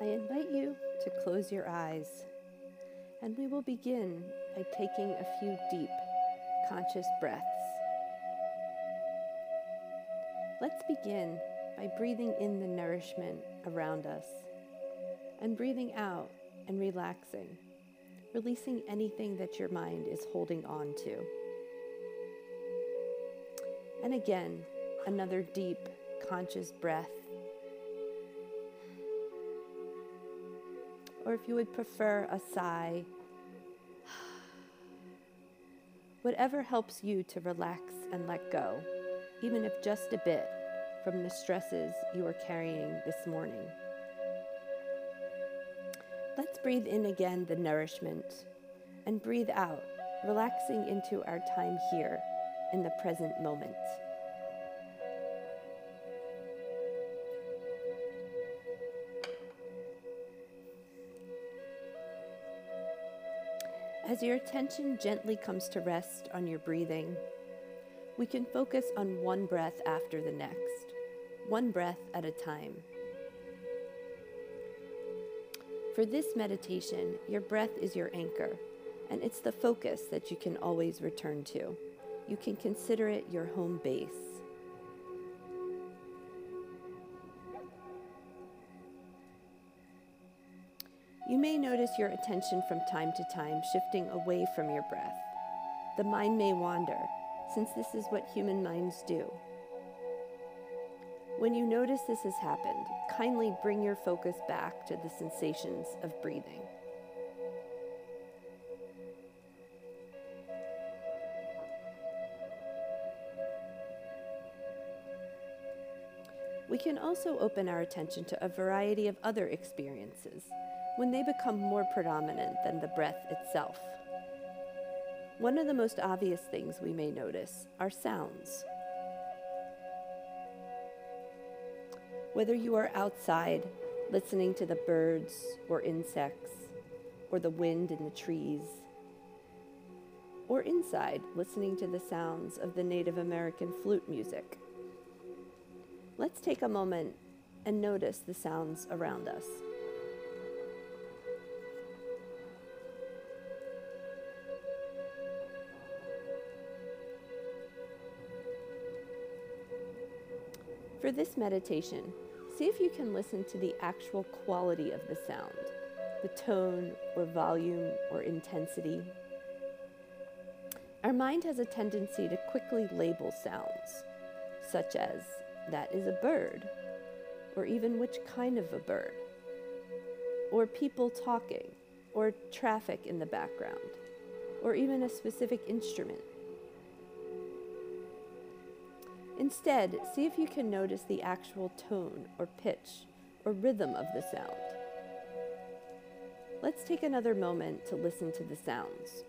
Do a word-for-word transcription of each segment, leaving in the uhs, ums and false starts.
I invite you to close your eyes, and we will begin by taking a few deep, conscious breaths. Let's begin by breathing in the nourishment around us and breathing out and relaxing, releasing anything that your mind is holding on to. And again, another deep, conscious breath. Or if you would prefer, a sigh. Whatever helps you to relax and let go, even if just a bit, from the stresses you are carrying this morning. Let's breathe in again the nourishment and breathe out, relaxing into our time here in the present moment. As your attention gently comes to rest on your breathing, we can focus on one breath after the next, one breath at a time. For this meditation, your breath is your anchor, and it's the focus that you can always return to. You can consider it your home base. You may notice your attention from time to time shifting away from your breath. The mind may wander, since this is what human minds do. When you notice this has happened, kindly bring your focus back to the sensations of breathing. We can also open our attention to a variety of other experiences when they become more predominant than the breath itself. One of the most obvious things we may notice are sounds. Whether you are outside listening to the birds or insects, or the wind in the trees, or inside listening to the sounds of the Native American flute music, let's take a moment and notice the sounds around us. For this meditation, see if you can listen to the actual quality of the sound, the tone or volume or intensity. Our mind has a tendency to quickly label sounds, such as, that is a bird, or even which kind of a bird, or people talking, or traffic in the background, or even a specific instrument. Instead, see if you can notice the actual tone or pitch or rhythm of the sound. Let's take another moment to listen to the sounds.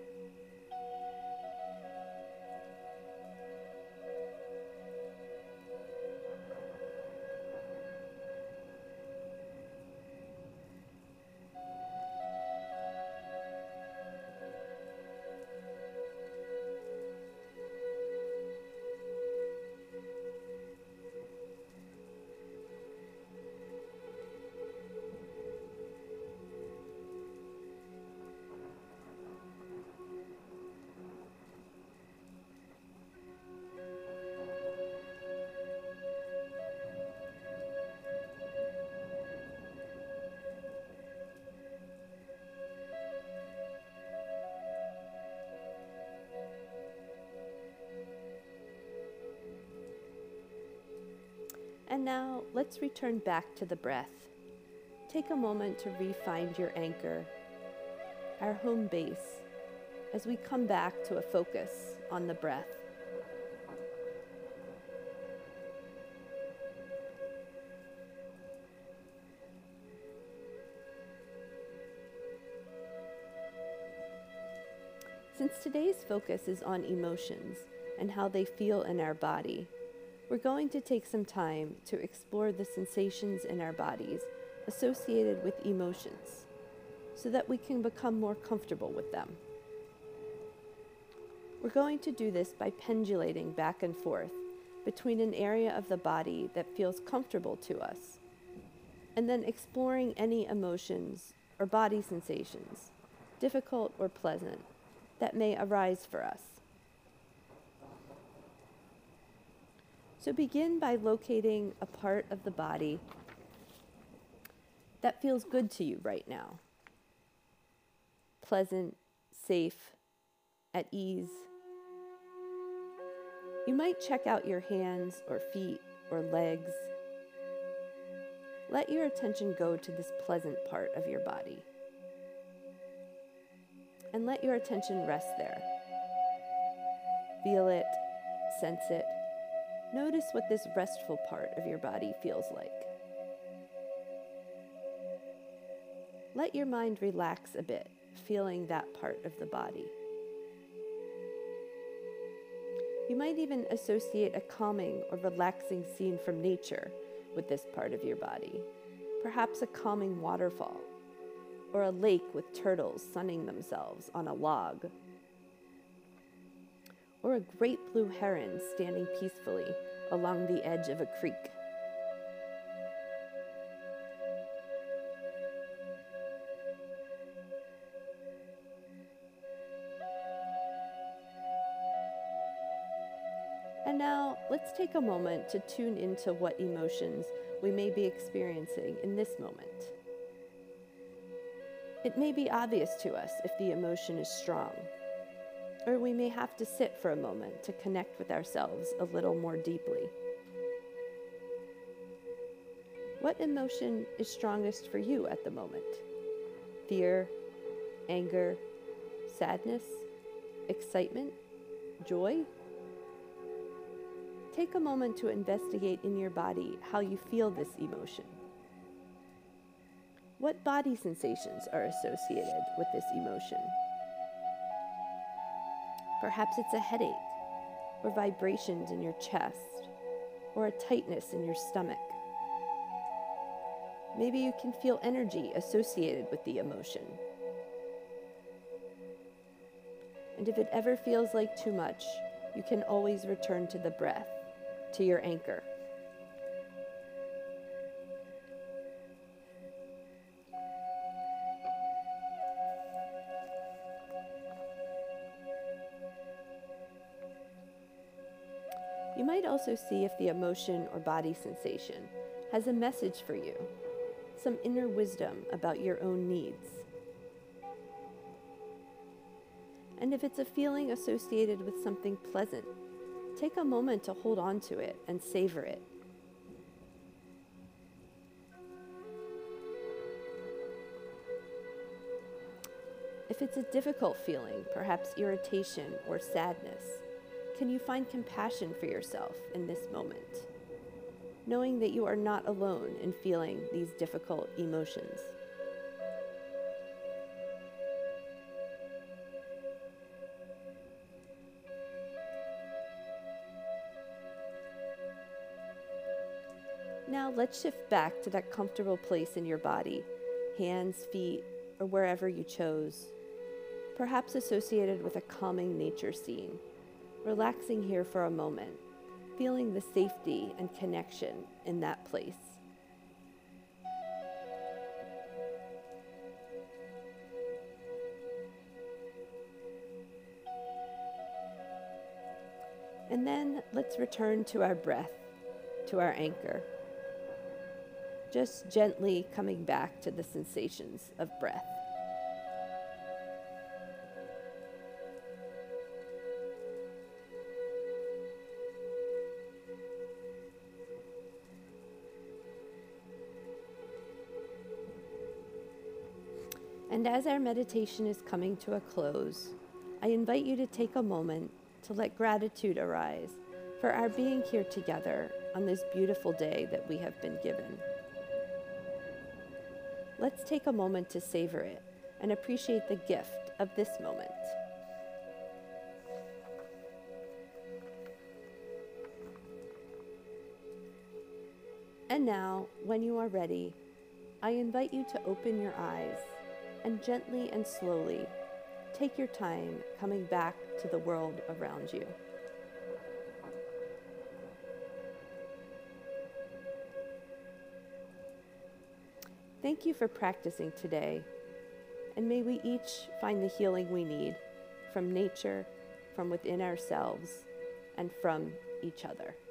And now, let's return back to the breath. Take a moment to re-find your anchor, our home base, as we come back to a focus on the breath. Since today's focus is on emotions and how they feel in our body, we're going to take some time to explore the sensations in our bodies associated with emotions so that we can become more comfortable with them. We're going to do this by pendulating back and forth between an area of the body that feels comfortable to us and then exploring any emotions or body sensations, difficult or pleasant, that may arise for us. So begin by locating a part of the body that feels good to you right now. Pleasant, safe, at ease. You might check out your hands or feet or legs. Let your attention go to this pleasant part of your body. And let your attention rest there. Feel it, sense it. Notice what this restful part of your body feels like. Let your mind relax a bit, feeling that part of the body. You might even associate a calming or relaxing scene from nature with this part of your body. Perhaps a calming waterfall, or a lake with turtles sunning themselves on a log, or a great blue heron standing peacefully along the edge of a creek. And now, let's take a moment to tune into what emotions we may be experiencing in this moment. It may be obvious to us if the emotion is strong, or we may have to sit for a moment to connect with ourselves a little more deeply. What emotion is strongest for you at the moment? Fear, anger, sadness, excitement, joy? Take a moment to investigate in your body how you feel this emotion. What body sensations are associated with this emotion? Perhaps it's a headache, or vibrations in your chest, or a tightness in your stomach. Maybe you can feel energy associated with the emotion. And if it ever feels like too much, you can always return to the breath, to your anchor. You might also see if the emotion or body sensation has a message for you, some inner wisdom about your own needs. And if it's a feeling associated with something pleasant, take a moment to hold on to it and savor it. If it's a difficult feeling, perhaps irritation or sadness, can you find compassion for yourself in this moment, knowing that you are not alone in feeling these difficult emotions? Now let's shift back to that comfortable place in your body, hands, feet, or wherever you chose, perhaps associated with a calming nature scene. Relaxing here for a moment, feeling the safety and connection in that place. And then let's return to our breath, to our anchor. Just gently coming back to the sensations of breath. And as our meditation is coming to a close, I invite you to take a moment to let gratitude arise for our being here together on this beautiful day that we have been given. Let's take a moment to savor it and appreciate the gift of this moment. And now, when you are ready, I invite you to open your eyes and gently and slowly take your time coming back to the world around you. Thank you for practicing today, and may we each find the healing we need from nature, from within ourselves, and from each other.